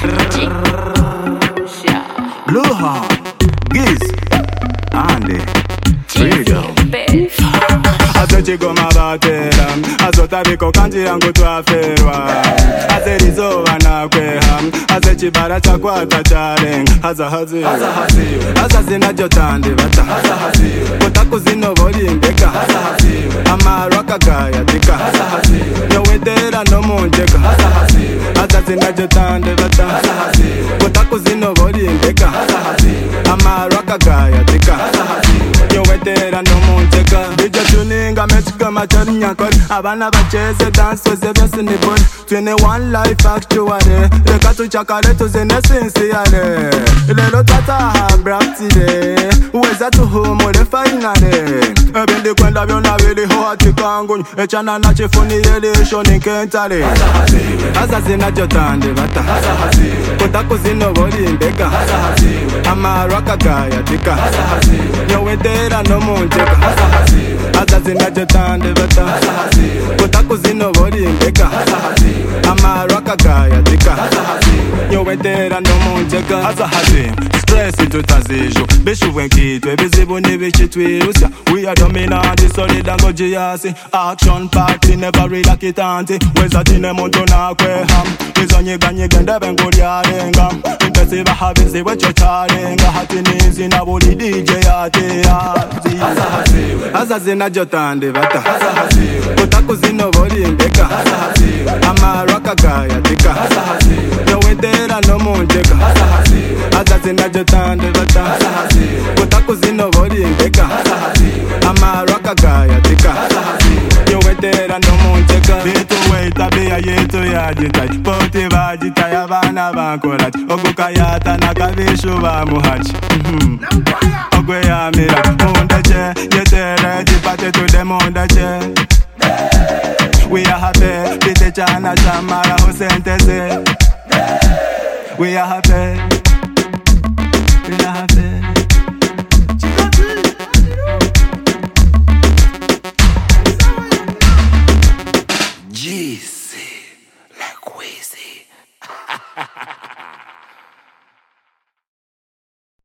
Blue Heart, Giz, Andy, Freedom. Chigoma batera azotabiko kanji yangu twaferwa azerizoba nakweha azechibara chakwata charenga azahaziwe najotande bata kotakuzinobolindeka amarwa kagaya tika nyowedera nomunjeka azazinajotande bata kotakuzinobolindeka amarwa kagaya tika nyowedera nomunjeka tuninga mechika machari nyakori abana bacheze dance weze byose ni body 21 life actually reka tuchakare tuzene sincere lelo tata braptide uweza tuhumure finale ebindi kwenda byona biriho atikangu echana na chifuni relation nkentale azazina jotande bata kotakuzino bolindeka amarwa kagaya tika nyowedera nomunjeka azazina jotande bata kotakuzino bolindeka amarwa kagaya tika nyowedera nomunjeka azahazi stress tutazijo beshuwenkitwe bizibu nibishitwirusya we are dominant solid and gorgeous action party never relax it anti weza tine muntu nakweham izonyeganyega ndebe nguryarenga intesiba habizi wecho charenga hatinizi na buli DJ yateazi azazina jotande bata kotakuzino bolindeka amarwa kagaya tika nyowedera nomunjeka azazina jotande bata kotakuzino bolindeka amarwa kagaya tika nyowedera nomunjeka bitu weita biya yetu yajitai poti bajitai abana bankorati ogukayata nakabishu bamuhachi ogwe yamira mundache yetere jipate tude mundache we are happy bite chana shamara hosentese we are happy